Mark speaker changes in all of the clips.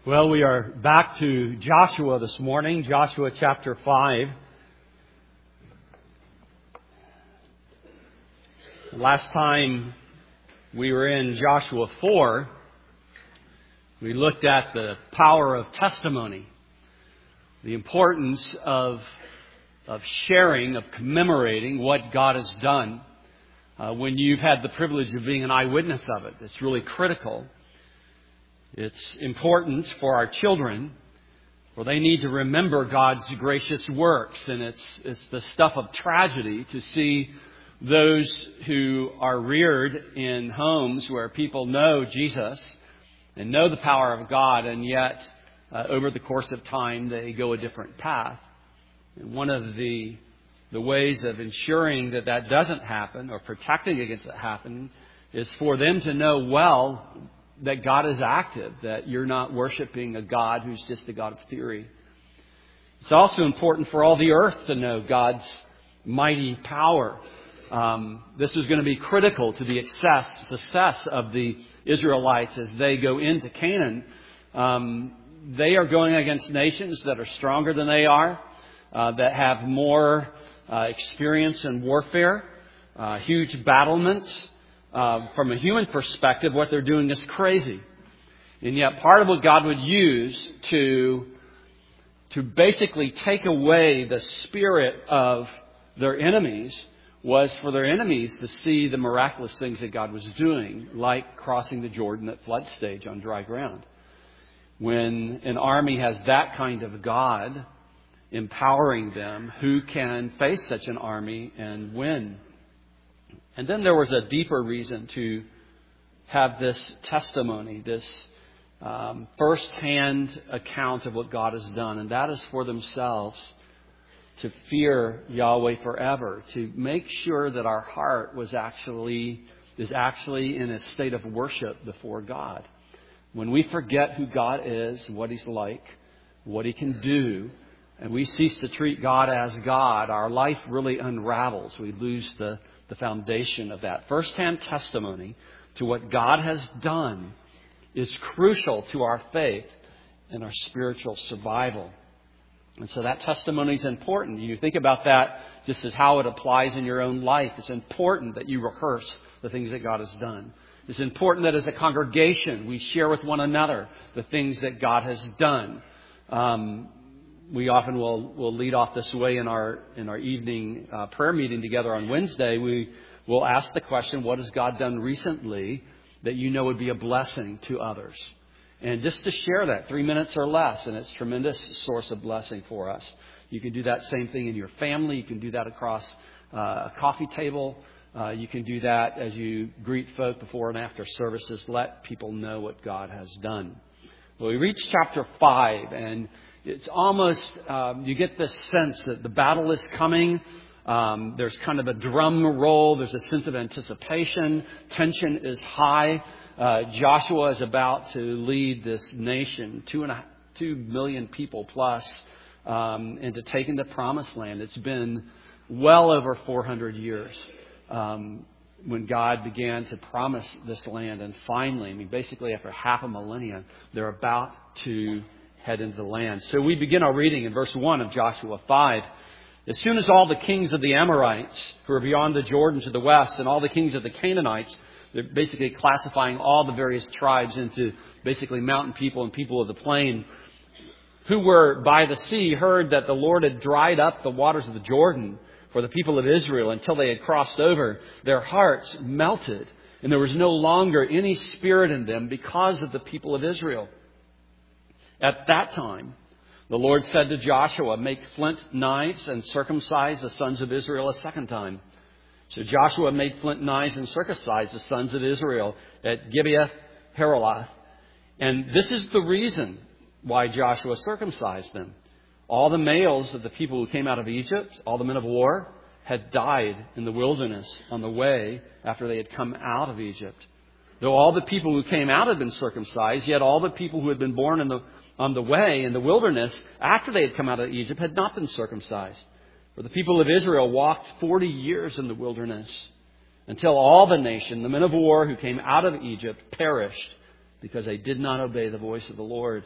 Speaker 1: Well, we are back to Joshua this morning, Joshua chapter 5. Last time we were in Joshua 4, we looked at the power of testimony, the importance of sharing, of commemorating what God has done. When you've had the privilege of being an eyewitness of it, it's really critical. It's important for our children, for they need to remember God's gracious works. And it's the stuff of tragedy to see those who are reared in homes where people know Jesus and know the power of God, and yet over the course of time they go a different path. And one of the ways of ensuring that that doesn't happen or protecting against it happening is for them to know well that God is active, that you're not worshiping a God who's just a God of theory. It's also important for all the earth to know God's mighty power. This is going to be critical to the success of the Israelites as they go into Canaan. They are going against nations that are stronger than they are, that have more experience in warfare, huge battlements. From a human perspective, what they're doing is crazy. And yet part of what God would use to basically take away the spirit of their enemies was for their enemies to see the miraculous things that God was doing, like crossing the Jordan at flood stage on dry ground. When an army has that kind of God empowering them, who can face such an army and win? And then there was a deeper reason to have this testimony, this first-hand account of what God has done. And that is for themselves to fear Yahweh forever, to make sure that our heart is actually in a state of worship before God. When we forget who God is, what He's like, what He can do, and we cease to treat God as God, our life really unravels. We lose the foundation of that. First-hand testimony to what God has done is crucial to our faith and our spiritual survival. And so that testimony is important. You think about that just as how it applies in your own life. It's important that you rehearse the things that God has done. It's important that as a congregation we share with one another the things that God has done. We often will lead off this way in our evening prayer meeting together on Wednesday. We will ask the question, what has God done recently that you know would be a blessing to others? And just to share that, 3 minutes or less, and it's a tremendous source of blessing for us. You can do that same thing in your family. You can do that across a coffee table. You can do that as you greet folk before and after services. Let people know what God has done. Well, we reach chapter 5, and it's almost, you get this sense that the battle is coming. There's kind of a drum roll. There's a sense of anticipation. Tension is high. Joshua is about to lead this nation, 2 million people plus, into taking the promised land. It's been well over 400 years when God began to promise this land. And finally, basically after half a millennium, they're about to head into the land. So we begin our reading in verse 1 of Joshua 5. As soon as all the kings of the Amorites who are beyond the Jordan to the west and all the kings of the Canaanites, they're basically classifying all the various tribes into basically mountain people and people of the plain, who were by the sea, heard that the Lord had dried up the waters of the Jordan for the people of Israel until they had crossed over. Their hearts melted, and there was no longer any spirit in them because of the people of Israel. At that time, the Lord said to Joshua, make flint knives and circumcise the sons of Israel a second time. So Joshua made flint knives and circumcised the sons of Israel at Gibeath Haaraloth. And this is the reason why Joshua circumcised them. All the males of the people who came out of Egypt, all the men of war, had died in the wilderness on the way after they had come out of Egypt. Though all the people who came out had been circumcised, yet all the people who had been born on the way in the wilderness after they had come out of Egypt had not been circumcised. For the people of Israel walked 40 years in the wilderness until all the nation, the men of war who came out of Egypt, perished because they did not obey the voice of the Lord.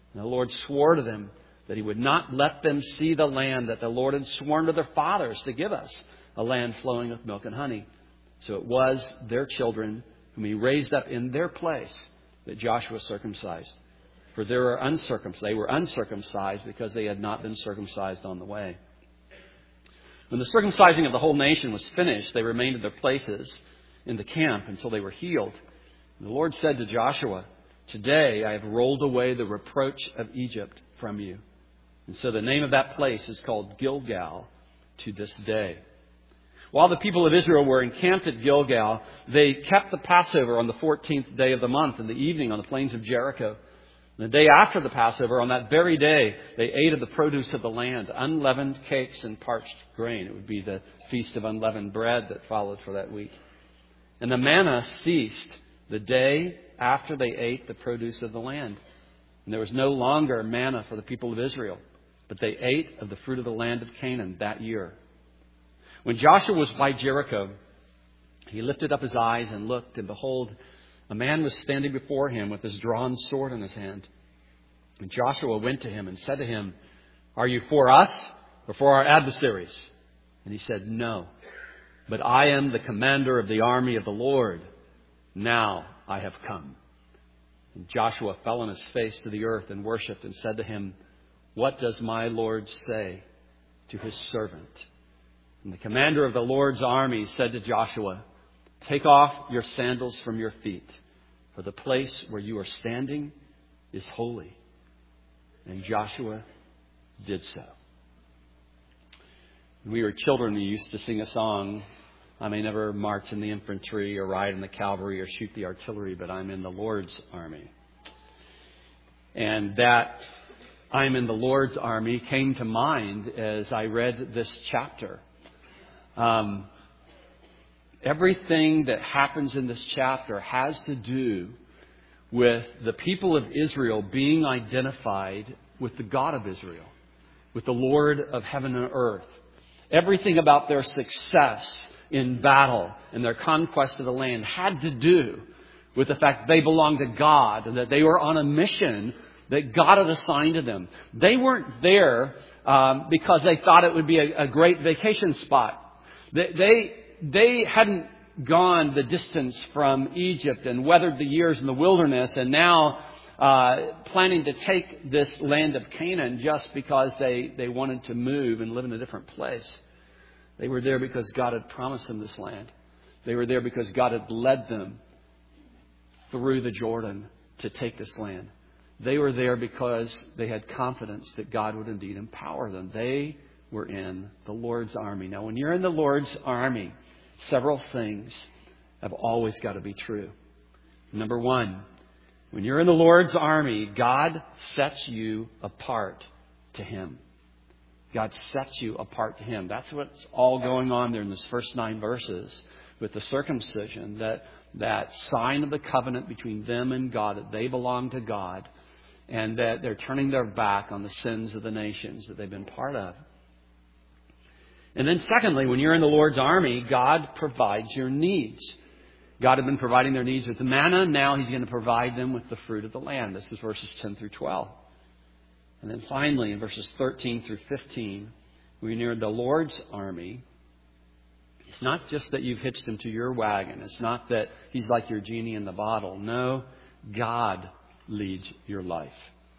Speaker 1: And the Lord swore to them that He would not let them see the land that the Lord had sworn to their fathers to give us, a land flowing with milk and honey. So it was their children whom He raised up in their place that Joshua circumcised. For they were uncircumcised because they had not been circumcised on the way. When the circumcising of the whole nation was finished, they remained in their places in the camp until they were healed. And the Lord said to Joshua, "Today I have rolled away the reproach of Egypt from you." And so the name of that place is called Gilgal to this day. While the people of Israel were encamped at Gilgal, they kept the Passover on the 14th day of the month in the evening on the plains of Jericho. The day after the Passover, on that very day, they ate of the produce of the land, unleavened cakes and parched grain. It would be the feast of unleavened bread that followed for that week. And the manna ceased the day after they ate the produce of the land. And there was no longer manna for the people of Israel, but they ate of the fruit of the land of Canaan that year. When Joshua was by Jericho, he lifted up his eyes and looked, and behold, a man was standing before him with his drawn sword in his hand. And Joshua went to him and said to him, "Are you for us or for our adversaries?" And he said, "No, but I am the commander of the army of the Lord. Now I have come." And Joshua fell on his face to the earth and worshipped and said to him, "What does my Lord say to his servant?" And the commander of the Lord's army said to Joshua, "Take off your sandals from your feet, for the place where you are standing is holy." And Joshua did so. When we were children, we used to sing a song, "I may never march in the infantry or ride in the cavalry or shoot the artillery, but I'm in the Lord's army." And that "I'm in the Lord's army" came to mind as I read this chapter. Everything that happens in this chapter has to do with the people of Israel being identified with the God of Israel, with the Lord of heaven and earth. Everything about their success in battle and their conquest of the land had to do with the fact they belonged to God and that they were on a mission that God had assigned to them. They weren't there because they thought it would be a great vacation spot. They hadn't gone the distance from Egypt and weathered the years in the wilderness and now planning to take this land of Canaan just because they wanted to move and live in a different place. They were there because God had promised them this land. They were there because God had led them through the Jordan to take this land. They were there because they had confidence that God would indeed empower them. They were in the Lord's army. Now, when you're in the Lord's army, several things have always got to be true. Number one, when you're in the Lord's army, God sets you apart to Him. God sets you apart to Him. That's what's all going on there in those first 9 verses with the circumcision, that sign of the covenant between them and God, that they belong to God, and that they're turning their back on the sins of the nations that they've been part of. And then secondly, when you're in the Lord's army, God provides your needs. God had been providing their needs with the manna. Now He's going to provide them with the fruit of the land. This is verses 10 through 12. And then finally, in verses 13 through 15, when you're in the Lord's army, it's not just that you've hitched Him to your wagon. It's not that He's like your genie in the bottle. No, God leads your life.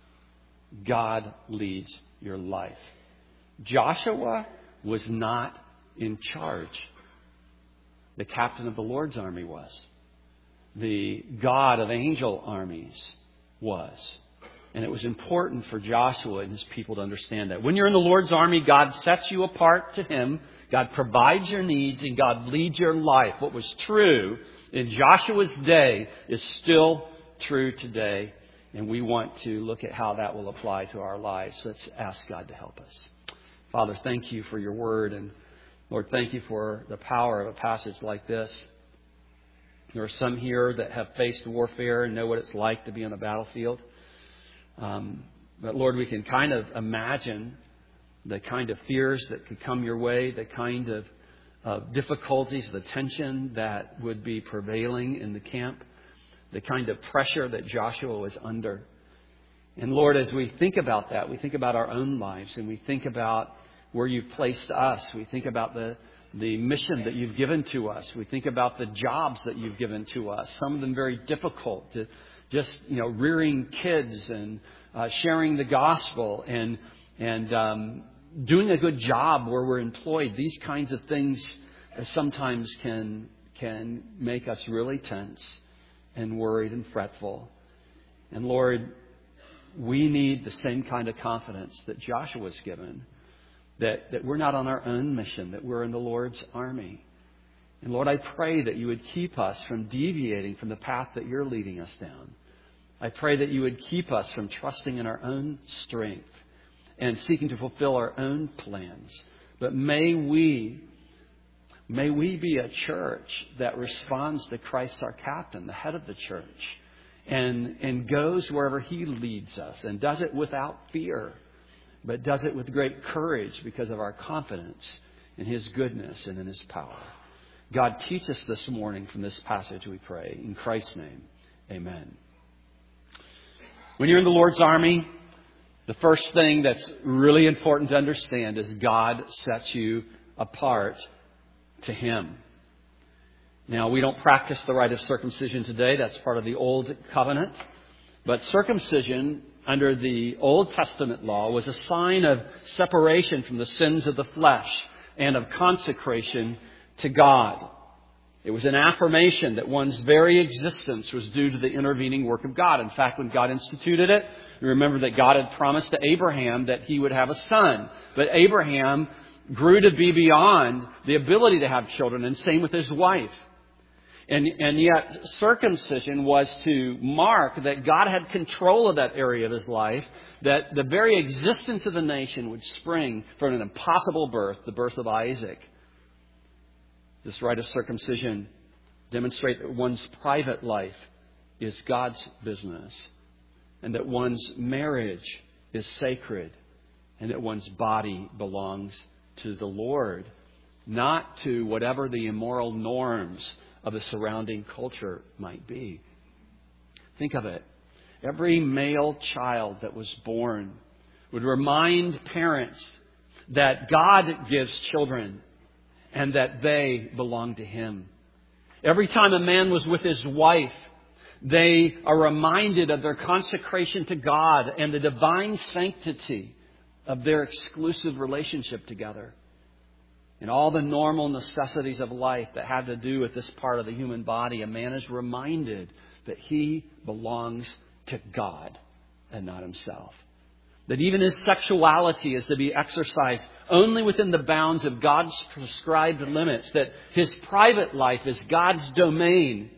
Speaker 1: God leads your life. Joshua was not in charge. The captain of the Lord's army was. The God of angel armies was. And it was important for Joshua and his people to understand that. When you're in the Lord's army, God sets you apart to Him. God provides your needs and God leads your life. What was true in Joshua's day is still true today. And we want to look at how that will apply to our lives. Let's ask God to help us. Father, thank You for Your word. And Lord, thank You for the power of a passage like this. There are some here that have faced warfare and know what it's like to be on the battlefield. But Lord, we can kind of imagine the kind of fears that could come your way, the kind of difficulties, the tension that would be prevailing in the camp, the kind of pressure that Joshua was under. And Lord, as we think about that, we think about our own lives and we think about where you've placed us. We think about the mission that you've given to us. We think about the jobs that you've given to us, some of them very difficult, to just, rearing kids and sharing the gospel and doing a good job where we're employed. These kinds of things sometimes can make us really tense and worried and fretful. And Lord, we need the same kind of confidence that Joshua's given, that we're not on our own mission, that we're in the Lord's army. And Lord, I pray that you would keep us from deviating from the path that you're leading us down. I pray that you would keep us from trusting in our own strength and seeking to fulfill our own plans. But may we be a church that responds to Christ our captain, the head of the church, and goes wherever he leads us and does it without fear, but does it with great courage because of our confidence in his goodness and in his power. God, teach us this morning from this passage, we pray. In Christ's name, amen. When you're in the Lord's army, the first thing that's really important to understand is God sets you apart to him. Now, we don't practice the rite of circumcision today. That's part of the Old Covenant. But circumcision under the Old Testament law was a sign of separation from the sins of the flesh and of consecration to God. It was an affirmation that one's very existence was due to the intervening work of God. In fact, when God instituted it, you remember that God had promised to Abraham that he would have a son. But Abraham grew to be beyond the ability to have children, and same with his wife. And yet circumcision was to mark that God had control of that area of his life, that the very existence of the nation would spring from an impossible birth, the birth of Isaac. This rite of circumcision demonstrates that one's private life is God's business, and that one's marriage is sacred, and that one's body belongs to the Lord, not to whatever the immoral norms of the surrounding culture might be. Think of it. Every male child that was born would remind parents that God gives children and that they belong to him. Every time a man was with his wife, they are reminded of their consecration to God and the divine sanctity of their exclusive relationship together. And all the normal necessities of life that have to do with this part of the human body, a man is reminded that he belongs to God and not himself. That even his sexuality is to be exercised only within the bounds of God's prescribed limits. That his private life is God's domain.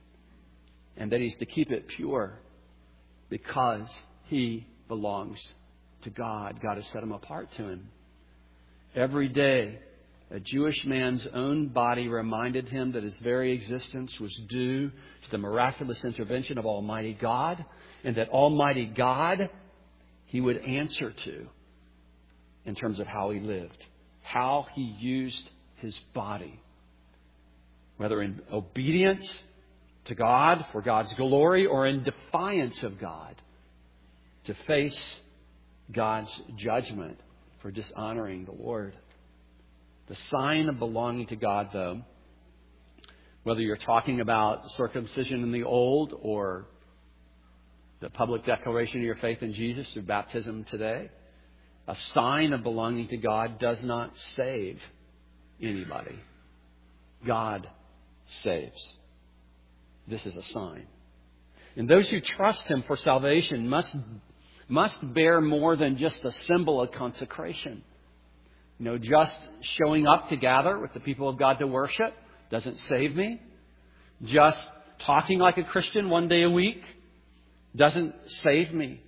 Speaker 1: And that he's to keep it pure because he belongs to God. God has set him apart to him. Every day, a Jewish man's own body reminded him that his very existence was due to the miraculous intervention of Almighty God, and that Almighty God he would answer to in terms of how he lived, how he used his body, whether in obedience to God for God's glory or in defiance of God to face God's judgment for dishonoring the Lord. The sign of belonging to God, though, whether you're talking about circumcision in the old or the public declaration of your faith in Jesus through baptism today, a sign of belonging to God does not save anybody. God saves. This is a sign. And those who trust him for salvation must bear more than just a symbol of consecration. Just showing up to gather with the people of God to worship doesn't save me. Just talking like a Christian one day a week doesn't save me.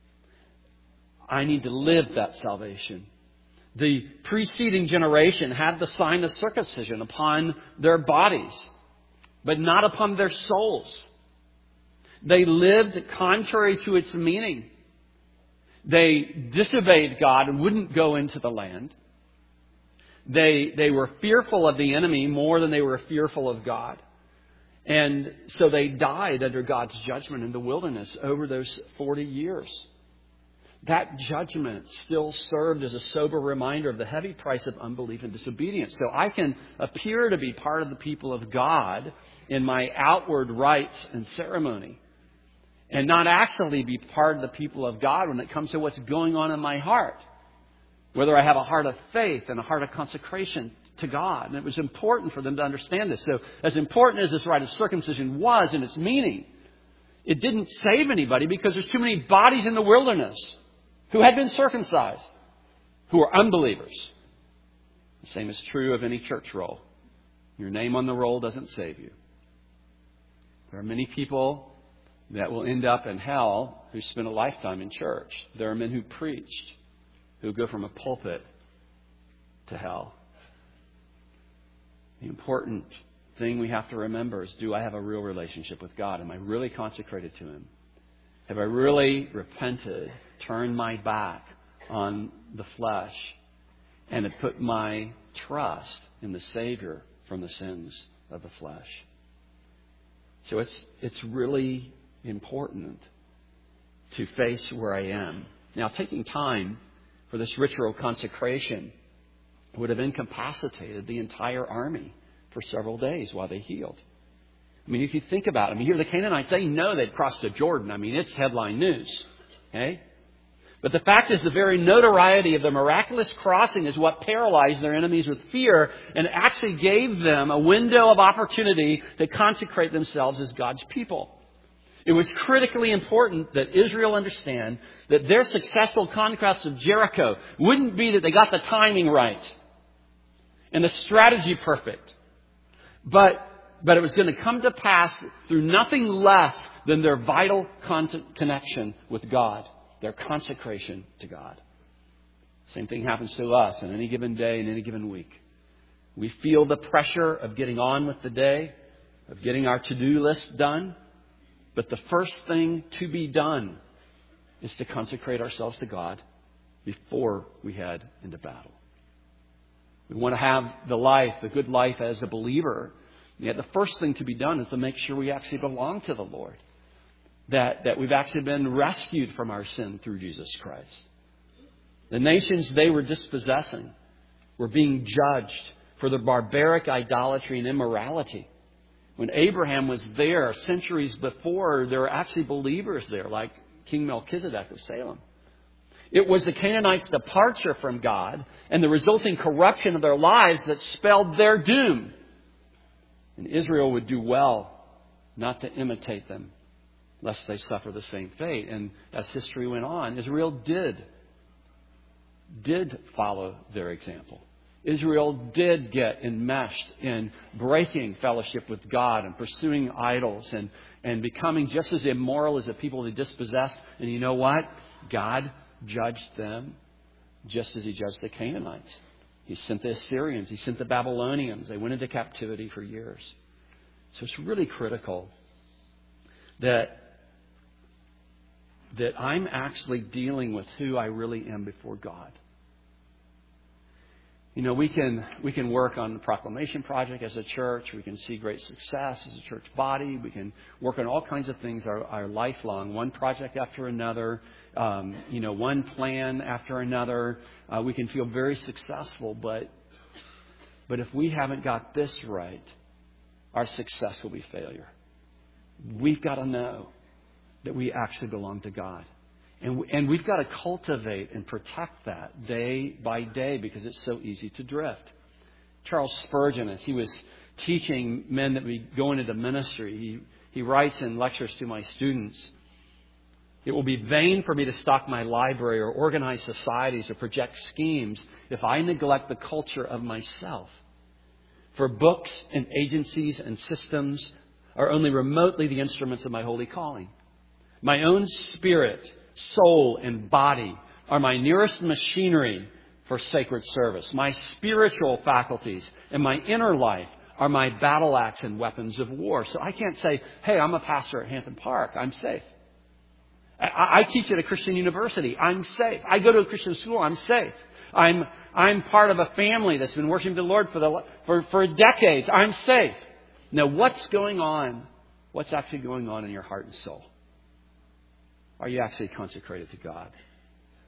Speaker 1: I need to live that salvation. The preceding generation had the sign of circumcision upon their bodies, but not upon their souls. They lived contrary to its meaning. They disobeyed God and wouldn't go into the land. They were fearful of the enemy more than they were fearful of God. And so they died under God's judgment in the wilderness over those 40 years. that judgment still served as a sober reminder of the heavy price of unbelief and disobedience. So I can appear to be part of the people of God in my outward rites and ceremony, and not actually be part of the people of God when it comes to what's going on in my heart. Whether I have a heart of faith and a heart of consecration to God. And it was important for them to understand this. So as important as this rite of circumcision was in its meaning, it didn't save anybody because there's too many bodies in the wilderness who had been circumcised, who were unbelievers. The same is true of any church roll. Your name on the roll doesn't save you. There are many people that will end up in hell who spent a lifetime in church. There are men who preached who go from a pulpit to hell. The important thing we have to remember is, do I have a real relationship with God? Am I really consecrated to Him? Have I really repented, turned my back on the flesh, and have put my trust in the Savior from the sins of the flesh? So it's really important to face where I am. Now, taking time for this ritual consecration would have incapacitated the entire army for several days while they healed. I mean, if you think about it, here the Canaanites, they know they'd crossed the Jordan. I mean, it's headline news. Okay? But the fact is, the very notoriety of the miraculous crossing is what paralyzed their enemies with fear and actually gave them a window of opportunity to consecrate themselves as God's people. It was critically important that Israel understand that their successful conquest of Jericho wouldn't be that they got the timing right and the strategy perfect, but it was going to come to pass through nothing less than their vital connection with God, their consecration to God. Same thing happens to us on any given day and any given week. We feel the pressure of getting on with the day, of getting our to-do list done. But the first thing to be done is to consecrate ourselves to God before we head into battle. We want to have the good life as a believer. Yet the first thing to be done is to make sure we actually belong to the Lord. That we've actually been rescued from our sin through Jesus Christ. The nations they were dispossessing were being judged for their barbaric idolatry and immorality. When Abraham was there centuries before, there were actually believers there, like King Melchizedek of Salem. It was the Canaanites' departure from God and the resulting corruption of their lives that spelled their doom. And Israel would do well not to imitate them, lest they suffer the same fate. And as history went on, Israel did follow their example. Israel did get enmeshed in breaking fellowship with God and pursuing idols and becoming just as immoral as the people they dispossessed. And you know what? God judged them just as He judged the Canaanites. He sent the Assyrians. He sent the Babylonians. They went into captivity for years. So it's really critical that I'm actually dealing with who I really am before God. You know, we can work on the proclamation project as a church. We can see great success as a church body. We can work on all kinds of things our lifelong, one project after another, one plan after another. We can feel very successful, but if we haven't got this right, our success will be failure. We've got to know that we actually belong to God. And we've got to cultivate and protect that day by day because it's so easy to drift. Charles Spurgeon, as he was teaching men that we go into ministry, he writes in lectures to my students, "It will be vain for me to stock my library or organize societies or project schemes if I neglect the culture of myself. For books and agencies and systems are only remotely the instruments of my holy calling. My own spirit, soul, and body are my nearest machinery for sacred service. My spiritual faculties and my inner life are my battle axe and weapons of war." So I can't say, hey, I'm a pastor at Hampton Park. I'm safe. I teach at a Christian university. I'm safe. I go to a Christian school. I'm safe. I'm part of a family that's been worshiping the Lord for decades. I'm safe. Now, what's going on? What's actually going on in your heart and soul? Are you actually consecrated to God?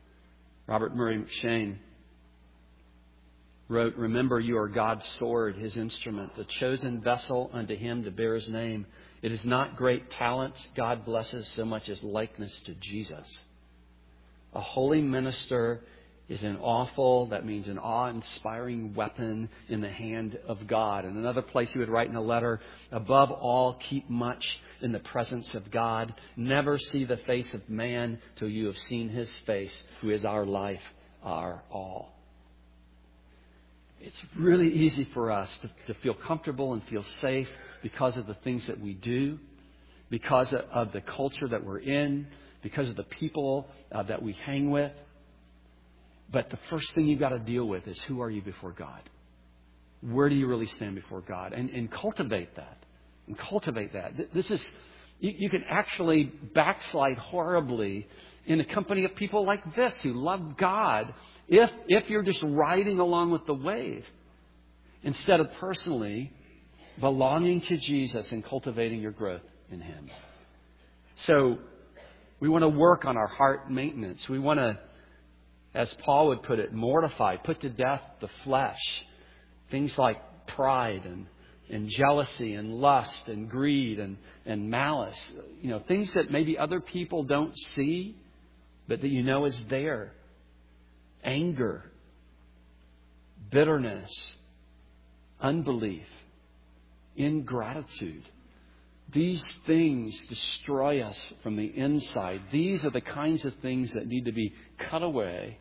Speaker 1: Robert Murray McCheyne wrote, "Remember, you are God's sword, His instrument, the chosen vessel unto Him to bear His name. It is not great talents God blesses so much as likeness to Jesus. A holy minister is an that means an awe-inspiring weapon in the hand of God." And another place he would write in a letter, "Above all, keep much in the presence of God. Never see the face of man till you have seen His face, who is our life, our all." It's really easy for us to feel comfortable and feel safe because of the things that we do, because of the culture that we're in, because of the people that we hang with. But the first thing you've got to deal with is, who are you before God? Where do you really stand before God? And cultivate that. And cultivate that. This is, you can actually backslide horribly in the company of people like this who love God if you're just riding along with the wave instead of personally belonging to Jesus and cultivating your growth in Him. So we want to work on our heart maintenance. We want to, as Paul would put it, mortify, put to death the flesh. Things like pride and jealousy and lust and greed and malice. Things that maybe other people don't see, but that you know is there. Anger, bitterness, unbelief, ingratitude. These things destroy us from the inside. These are the kinds of things that need to be cut away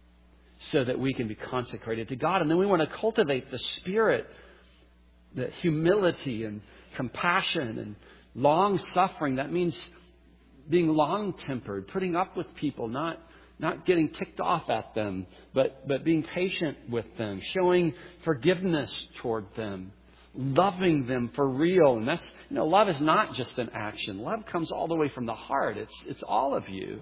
Speaker 1: so that we can be consecrated to God. And then we want to cultivate the spirit, the humility and compassion and long-suffering. That means being long-tempered, putting up with people, not getting ticked off at them, but being patient with them, showing forgiveness toward them, loving them for real. And that's, love is not just an action. Love comes all the way from the heart. It's all of you.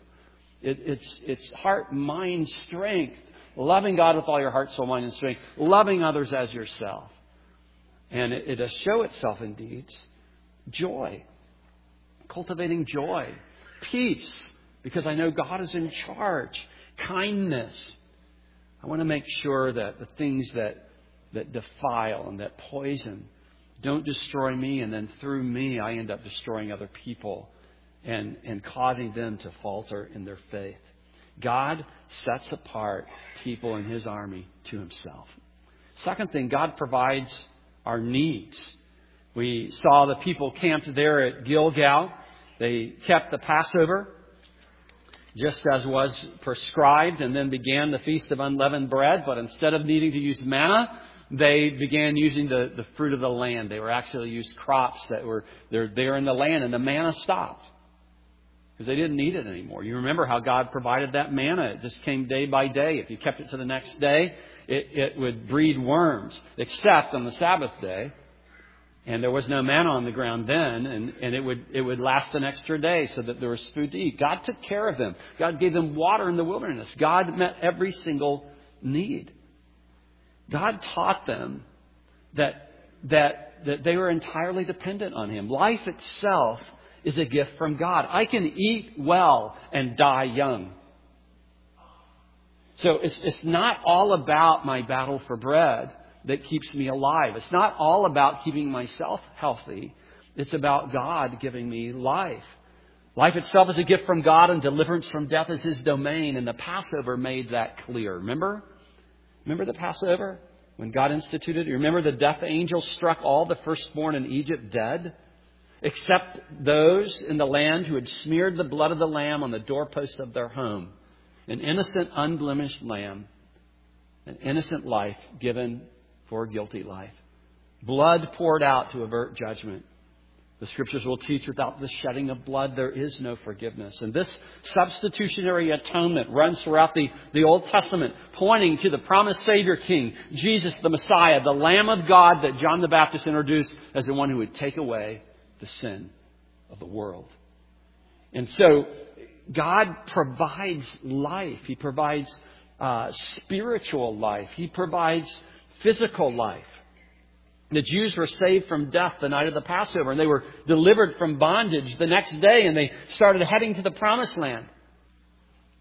Speaker 1: It's heart, mind, strength. Loving God with all your heart, soul, mind, and strength. Loving others as yourself. And it does show itself in deeds. Joy. Cultivating joy. Peace. Because I know God is in charge. Kindness. I want to make sure that the things that defile and that poison don't destroy me, and then through me I end up destroying other people and causing them to falter in their faith. God sets apart people in His army to Himself. Second thing, God provides our needs. We saw the people camped there at Gilgal. They kept the Passover just as was prescribed, and then began the Feast of Unleavened Bread. But instead of needing to use manna, they began using the fruit of the land. They were actually used crops they're there in the land, and the manna stopped because they didn't need it anymore. You remember how God provided that manna. It just came day by day. If you kept it to the next day, it would breed worms, except on the Sabbath day. And there was no manna on the ground then, and it would last an extra day so that there was food to eat. God took care of them. God gave them water in the wilderness. God met every single need. God taught them that they were entirely dependent on Him. Life itself is a gift from God. I can eat well and die young. So it's not all about my battle for bread that keeps me alive. It's not all about keeping myself healthy. It's about God giving me life. Life itself is a gift from God, and deliverance from death is His domain. And the Passover made that clear. Remember the Passover? When God instituted it? Remember the death angel struck all the firstborn in Egypt dead? Except those in the land who had smeared the blood of the lamb on the doorpost of their home. An innocent, unblemished lamb. An innocent life given for a guilty life. Blood poured out to avert judgment. The Scriptures will teach without the shedding of blood there is no forgiveness. And this substitutionary atonement runs throughout the Old Testament, pointing to the promised Savior King, Jesus the Messiah, the Lamb of God that John the Baptist introduced as the one who would take away the sin of the world. And so God provides life. He provides spiritual life. He provides physical life. The Jews were saved from death the night of the Passover, and they were delivered from bondage the next day, and they started heading to the Promised Land.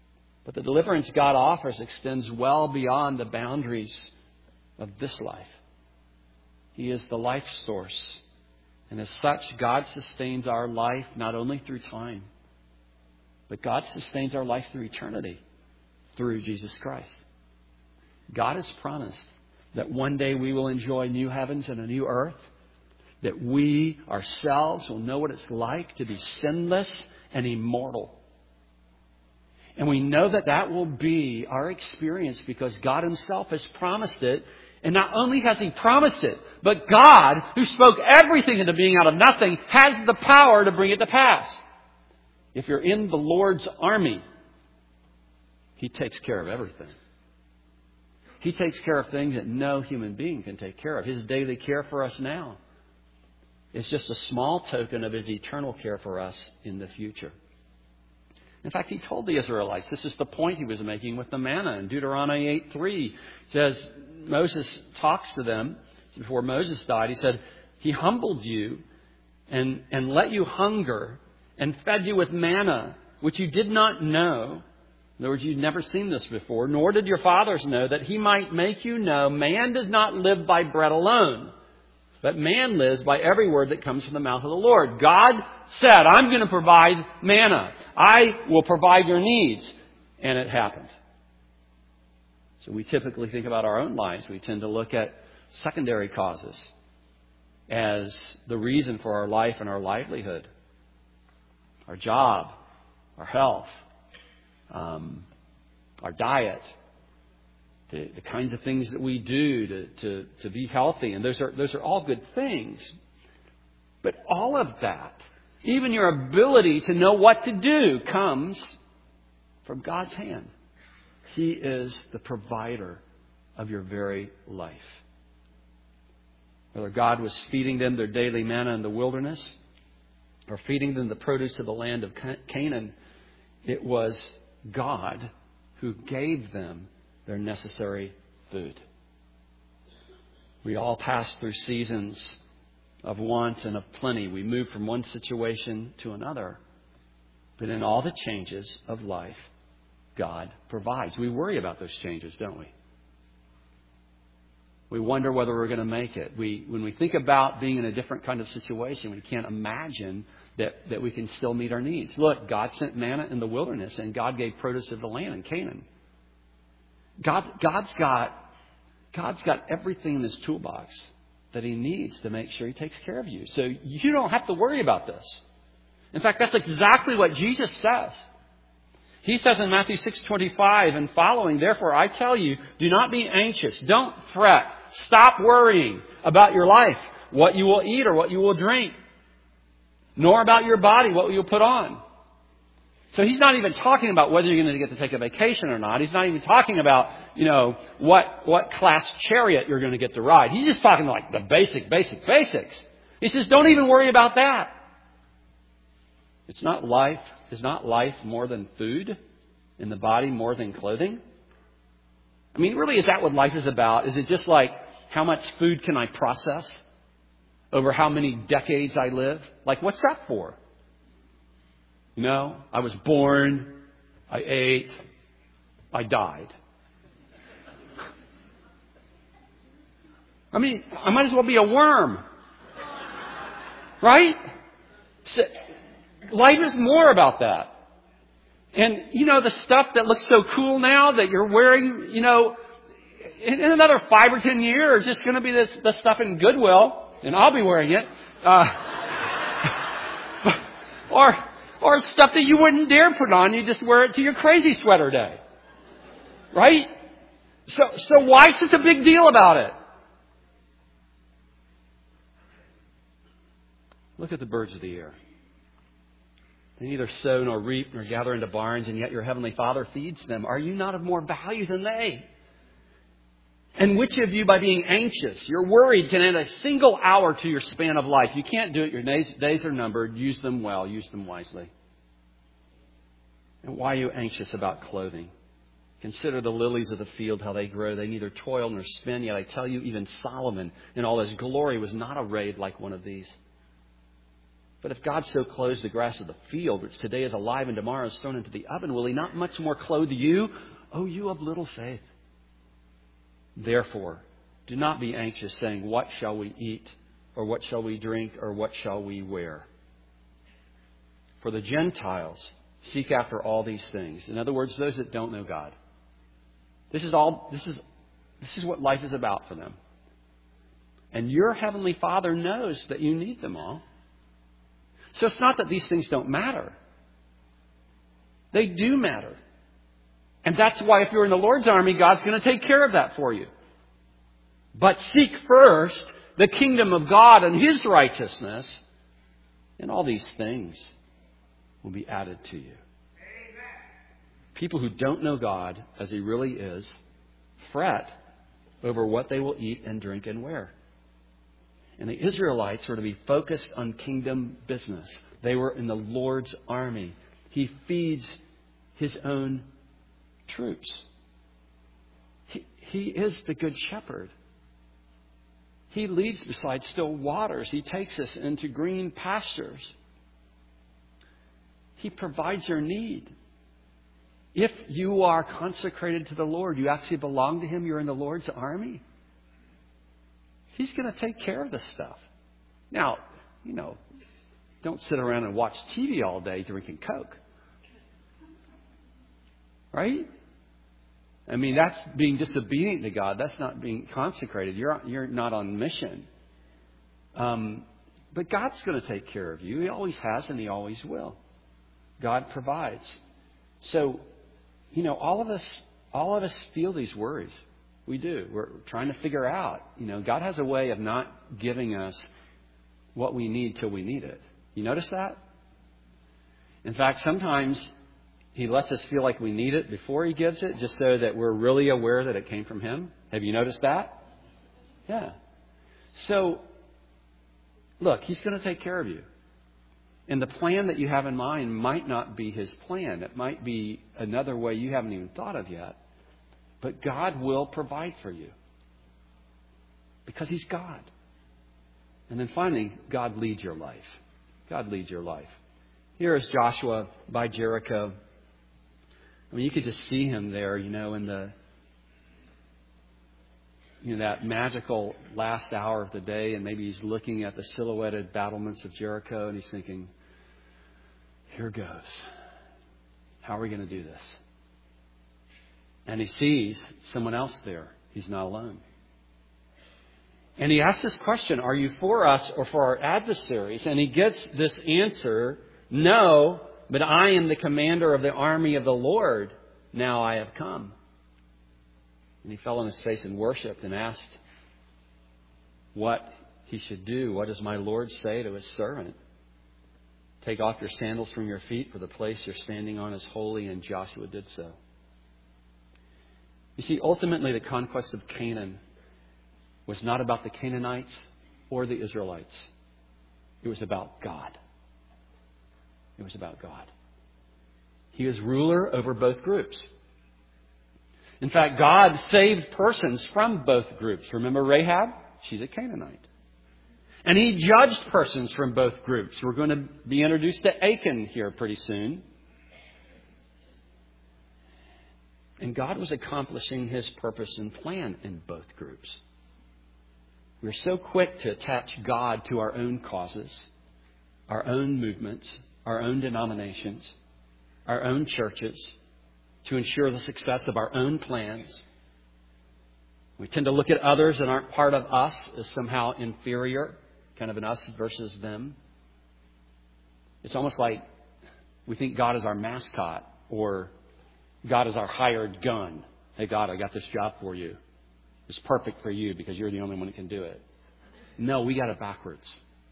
Speaker 1: But the deliverance God offers extends well beyond the boundaries of this life. He is the life source. And as such, God sustains our life not only through time, but God sustains our life through eternity, through Jesus Christ. God has promised that one day we will enjoy new heavens and a new earth, that we ourselves will know what it's like to be sinless and immortal. And we know that that will be our experience because God Himself has promised it. And not only has He promised it, but God, who spoke everything into being out of nothing, has the power to bring it to pass. If you're in the Lord's army, He takes care of everything. He takes care of things that no human being can take care of. His daily care for us now is just a small token of His eternal care for us in the future. In fact, He told the Israelites, this is the point He was making with the manna in Deuteronomy 8:3. It says, Moses talks to them before Moses died. He said, He humbled you and let you hunger and fed you with manna, which you did not know. In other words, you'd never seen this before, nor did your fathers know, that He might make you know man does not live by bread alone, but man lives by every word that comes from the mouth of the Lord. God said, I'm going to provide manna. I will provide your needs. And it happened. So we typically think about our own lives. We tend to look at secondary causes as the reason for our life and our livelihood. Our job, our health, our diet, the kinds of things that we do to be healthy. And those are all good things. But all of that, even your ability to know what to do, comes from God's hand. He is the provider of your very life. Whether God was feeding them their daily manna in the wilderness or feeding them the produce of the land of Canaan, it was God who gave them their necessary food. We all pass through seasons of want and of plenty. We move from one situation to another. But in all the changes of life, God provides. We worry about those changes, don't we? We wonder whether we're going to make it. When we think about being in a different kind of situation, we can't imagine that we can still meet our needs. Look, God sent manna in the wilderness, and God gave produce of the land in Canaan. God's got everything in His toolbox that He needs to make sure He takes care of you. So you don't have to worry about this. In fact, that's exactly what Jesus says. He says in Matthew 6:25 and following, therefore I tell you, do not be anxious. Don't fret. Stop worrying about your life, what you will eat or what you will drink, nor about your body, what you'll put on. So He's not even talking about whether you're going to get to take a vacation or not. He's not even talking about, what class chariot you're going to get to ride. He's just talking like the basics. He says, don't even worry about that. Is not life more than food, and the body more than clothing? I mean, really, is that what life is about? Is it just like, how much food can I process over how many decades I live? Like, what's that for? I was born, I ate, I died. I mean, I might as well be a worm. Right? So, life is more about that. And, the stuff that looks so cool now that you're wearing, in another 5 or 10 years, it's going to be the stuff in Goodwill, and I'll be wearing it. Or stuff that you wouldn't dare put on. You just wear it to your crazy sweater day. Right? So why such a big deal about it? Look at the birds of the air. They neither sow nor reap nor gather into barns, and yet your heavenly Father feeds them. Are you not of more value than they? And which of you, by being anxious, you're worried, can add a single hour to your span of life? You can't do it. Your days are numbered. Use them well. Use them wisely. And why are you anxious about clothing? Consider the lilies of the field, how they grow. They neither toil nor spin. Yet I tell you, even Solomon in all his glory was not arrayed like one of these. But if God so clothes the grass of the field, which today is alive and tomorrow is thrown into the oven, will He not much more clothe you, O you of little faith? Therefore, do not be anxious, saying, what shall we eat? Or what shall we drink? Or what shall we wear? For the Gentiles seek after all these things. In other words, those that don't know God. This is what life is about for them. And your Heavenly Father knows that you need them all. So it's not that these things don't matter. They do matter. And that's why if you're in the Lord's army, God's going to take care of that for you. But seek first the kingdom of God and His righteousness, and all these things will be added to you. People who don't know God as He really is fret over what they will eat and drink and wear. And the Israelites were to be focused on kingdom business. They were in the Lord's army. He feeds His own troops. He is the good shepherd. He leads beside still waters. He takes us into green pastures. He provides your need. If you are consecrated to the Lord, you actually belong to Him, you're in the Lord's army, He's going to take care of this stuff. Now, don't sit around and watch TV all day drinking Coke. Right? I mean, that's being disobedient to God. That's not being consecrated. You're not on mission. But God's going to take care of you. He always has and He always will. God provides. So, all of us feel these worries. We do. We're trying to figure out. God has a way of not giving us what we need till we need it. You notice that? In fact, sometimes He lets us feel like we need it before He gives it, just so that we're really aware that it came from Him. Have you noticed that? Yeah. So, look, He's going to take care of you. And the plan that you have in mind might not be His plan. It might be another way you haven't even thought of yet. But God will provide for you. Because He's God. And then finally, God leads your life. God leads your life. Here is Joshua by Jericho. I mean, you could just see him there, in the that magical last hour of the day, and maybe he's looking at the silhouetted battlements of Jericho, and he's thinking, here goes. How are we going to do this? And he sees someone else there. He's not alone. And he asks this question, are you for us or for our adversaries? And he gets this answer, no, but I am the commander of the army of the Lord. Now I have come. And he fell on his face and worshipped and asked what he should do. What does my Lord say to His servant? Take off your sandals from your feet, for the place you're standing on is holy. And Joshua did so. You see, ultimately the conquest of Canaan was not about the Canaanites or the Israelites. It was about God. It was about God. He is ruler over both groups. In fact, God saved persons from both groups. Remember Rahab? She's a Canaanite. And He judged persons from both groups. We're going to be introduced to Achan here pretty soon. And God was accomplishing His purpose and plan in both groups. We're so quick to attach God to our own causes, our own movements, our own denominations, our own churches, to ensure the success of our own plans. We tend to look at others that aren't part of us as somehow inferior, kind of an us versus them. It's almost like we think God is our mascot or God is our hired gun. Hey, God, I got this job for you. It's perfect for you because you're the only one that can do it. No, we got it backwards.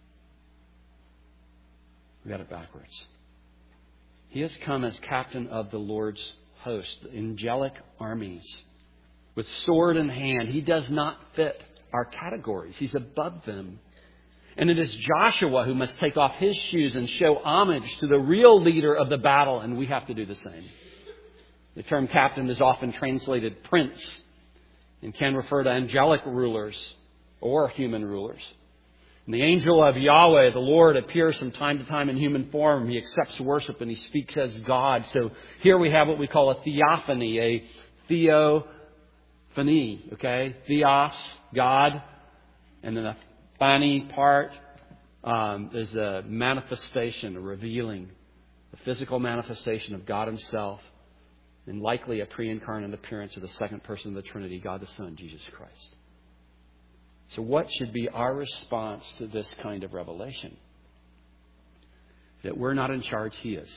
Speaker 1: We got it backwards. He has come as captain of the Lord's host, angelic armies, with sword in hand. He does not fit our categories. He's above them. And it is Joshua who must take off his shoes and show homage to the real leader of the battle, and we have to do the same. The term captain is often translated prince and can refer to angelic rulers or human rulers. And the angel of Yahweh, the Lord, appears from time to time in human form. He accepts worship and He speaks as God. So here we have what we call a theophany, a theophany, okay? Theos, God, and then the phany part is a manifestation, a revealing, a physical manifestation of God Himself, and likely a pre-incarnate appearance of the second person of the Trinity, God the Son, Jesus Christ. So what should be our response to this kind of revelation? That we're not in charge, He is.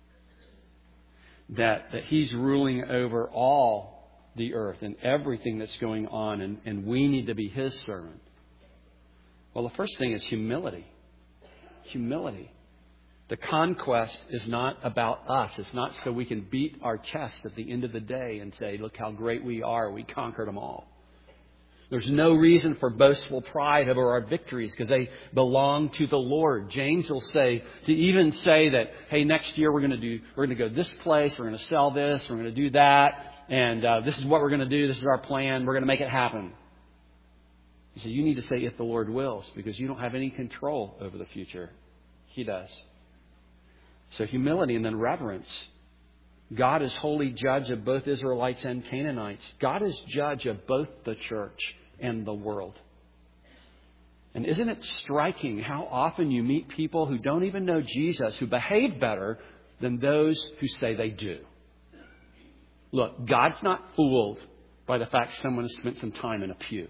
Speaker 1: That He's ruling over all the earth and everything that's going on, and we need to be His servant. Well, the first thing is humility. Humility. The conquest is not about us. It's not so we can beat our chest at the end of the day and say, look how great we are. We conquered them all. There's no reason for boastful pride over our victories because they belong to the Lord. James will say, to even say that, hey, next year we're going to go this place, we're going to sell this, we're going to do that, and this is what we're going to do, this is our plan, we're going to make it happen. He said, you need to say, if the Lord wills, because you don't have any control over the future. He does. So humility and then reverence. God is holy judge of both Israelites and Canaanites. God is judge of both the church and the world. And isn't it striking how often you meet people who don't even know Jesus, who behave better than those who say they do? Look, God's not fooled by the fact someone has spent some time in a pew.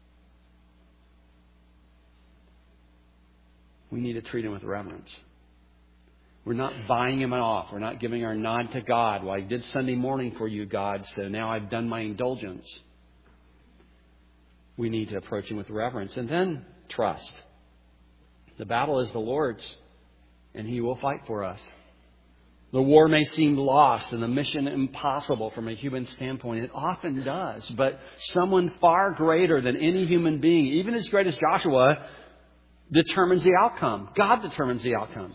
Speaker 1: We need to treat Him with reverence. We're not buying Him off. We're not giving our nod to God. Well, I did Sunday morning for you, God, so now I've done my indulgence. We need to approach Him with reverence. And then trust. The battle is the Lord's, and He will fight for us. The war may seem lost and the mission impossible from a human standpoint. It often does. But someone far greater than any human being, even as great as Joshua, determines the outcome. God determines the outcomes.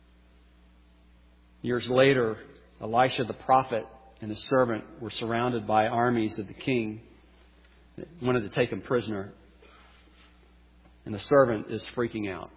Speaker 1: Years later, Elisha the prophet and his servant were surrounded by armies of the king that wanted to take him prisoner. And the servant is freaking out.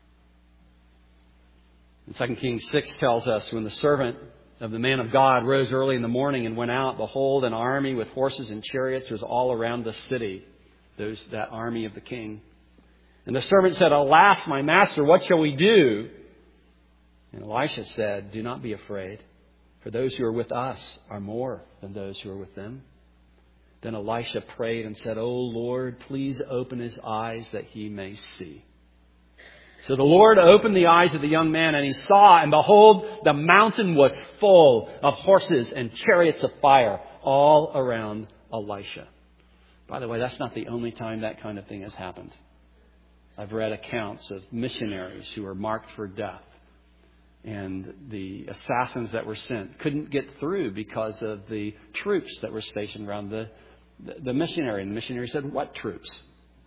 Speaker 1: And 2 Kings 6 tells us, when the servant of the man of God rose early in the morning and went out, behold, an army with horses and chariots was all around the city, that army of the king. And the servant said, alas, my master, what shall we do? And Elisha said, do not be afraid, for those who are with us are more than those who are with them. Then Elisha prayed and said, O Lord, please open his eyes that he may see. So the Lord opened the eyes of the young man, and he saw, and behold, the mountain was full of horses and chariots of fire all around Elisha. By the way, that's not the only time that kind of thing has happened. I've read accounts of missionaries who were marked for death. And the assassins that were sent couldn't get through because of the troops that were stationed around the missionary. And the missionary said, what troops?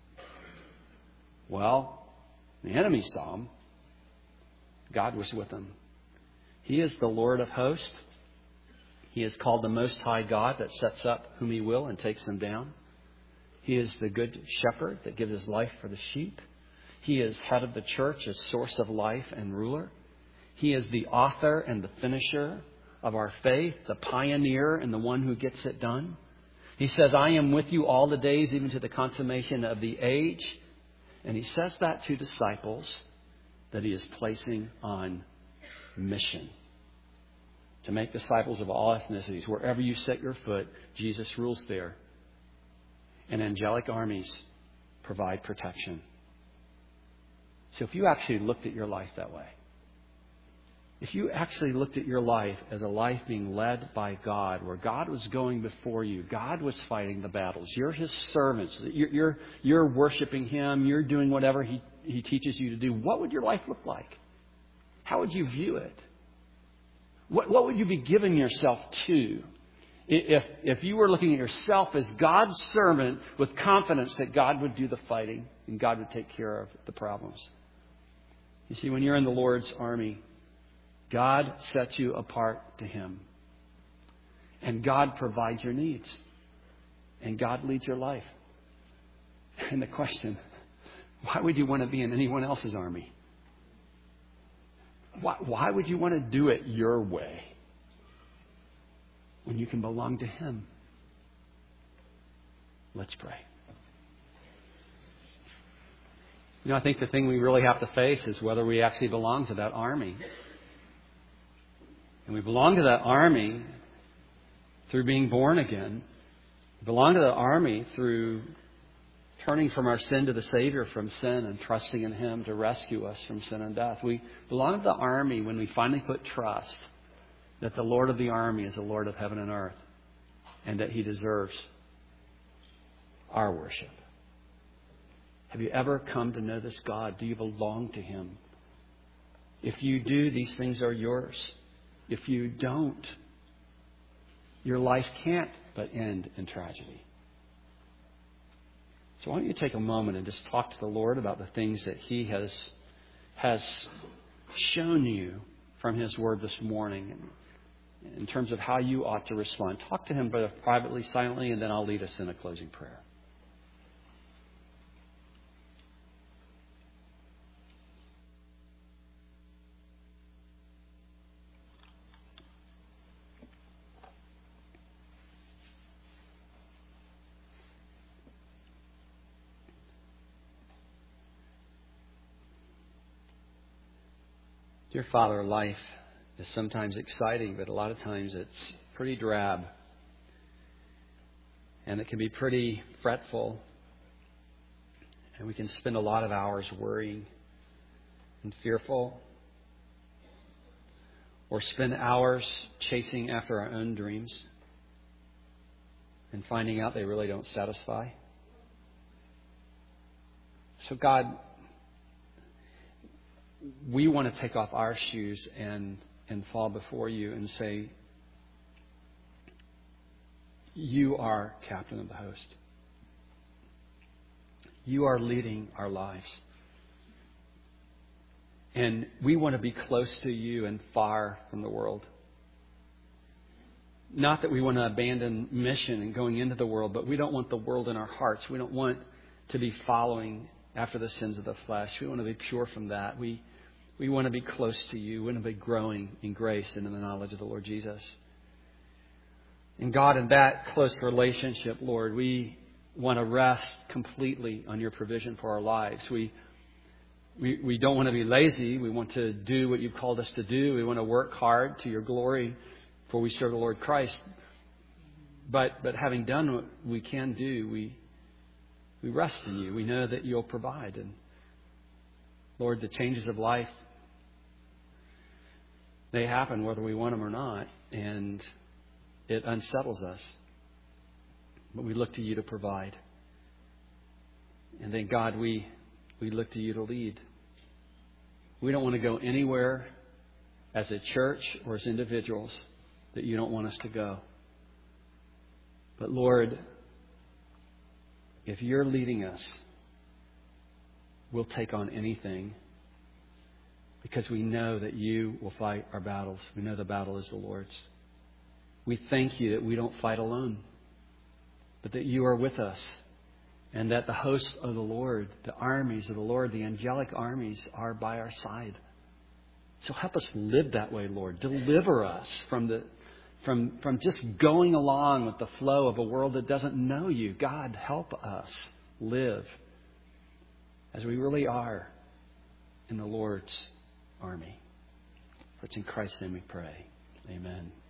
Speaker 1: Well, the enemy saw them. God was with them. He is the Lord of hosts. He is called the Most High God that sets up whom He will and takes them down. He is the good shepherd that gives His life for the sheep. He is head of the church, a source of life and ruler. He is the author and the finisher of our faith, the pioneer and the one who gets it done. He says, I am with you all the days, even to the consummation of the age. And He says that to disciples that He is placing on mission. To make disciples of all ethnicities. Wherever you set your foot, Jesus rules there. And angelic armies provide protection. So if you actually looked at your life that way, if you actually looked at your life as a life being led by God, where God was going before you, God was fighting the battles, you're His servants, you're worshiping Him, you're doing whatever He teaches you to do, what would your life look like? How would you view it? What would you be giving yourself to? If you were looking at yourself as God's servant with confidence that God would do the fighting and God would take care of the problems. You see, when you're in the Lord's army, God sets you apart to Him. And God provides your needs. And God leads your life. And the question, Why would you want to be in anyone else's army? Why would you want to do it your way when you can belong to Him? Let's pray. I think the thing we really have to face is whether we actually belong to that army. And we belong to that army through being born again. We belong to the army through turning from our sin to the Savior from sin and trusting in Him to rescue us from sin and death. We belong to the army when we finally put trust that the Lord of the army is the Lord of heaven and earth and that He deserves our worship. Have you ever come to know this God? Do you belong to Him? If you do, these things are yours. If you don't, your life can't but end in tragedy. So why don't you take a moment and just talk to the Lord about the things that He has shown you from His Word this morning in terms of how you ought to respond. Talk to Him both privately, silently, and then I'll lead us in a closing prayer. Dear Father, life is sometimes exciting, but a lot of times it's pretty drab. And it can be pretty fretful. And we can spend a lot of hours worrying and fearful. Or spend hours chasing after our own dreams and finding out they really don't satisfy. So God, we want to take off our shoes and fall before You and say, You are captain of the host. You are leading our lives. And we want to be close to You and far from the world. Not that we want to abandon mission and going into the world, but we don't want the world in our hearts. We don't want to be following after the sins of the flesh. We want to be pure from that. We want to be close to You. We want to be growing in grace and in the knowledge of the Lord Jesus. And God, in that close relationship, Lord, we want to rest completely on Your provision for our lives. We don't want to be lazy. We want to do what You've called us to do. We want to work hard to Your glory, for we serve the Lord Christ. But having done what we can do, we rest in You. We know that You'll provide. And Lord, the changes of life, they happen whether we want them or not, and it unsettles us. But we look to You to provide. And then, God, we look to You to lead. We don't want to go anywhere as a church or as individuals that You don't want us to go. But Lord, if You're leading us, we'll take on anything because we know that You will fight our battles. We know the battle is the Lord's. We thank You that we don't fight alone, but that You are with us and that the hosts of the Lord, the armies of the Lord, the angelic armies are by our side. So help us live that way, Lord. Deliver us from just going along with the flow of a world that doesn't know You. God, help us live as we really are in the Lord's army. For it's in Christ's name we pray. Amen.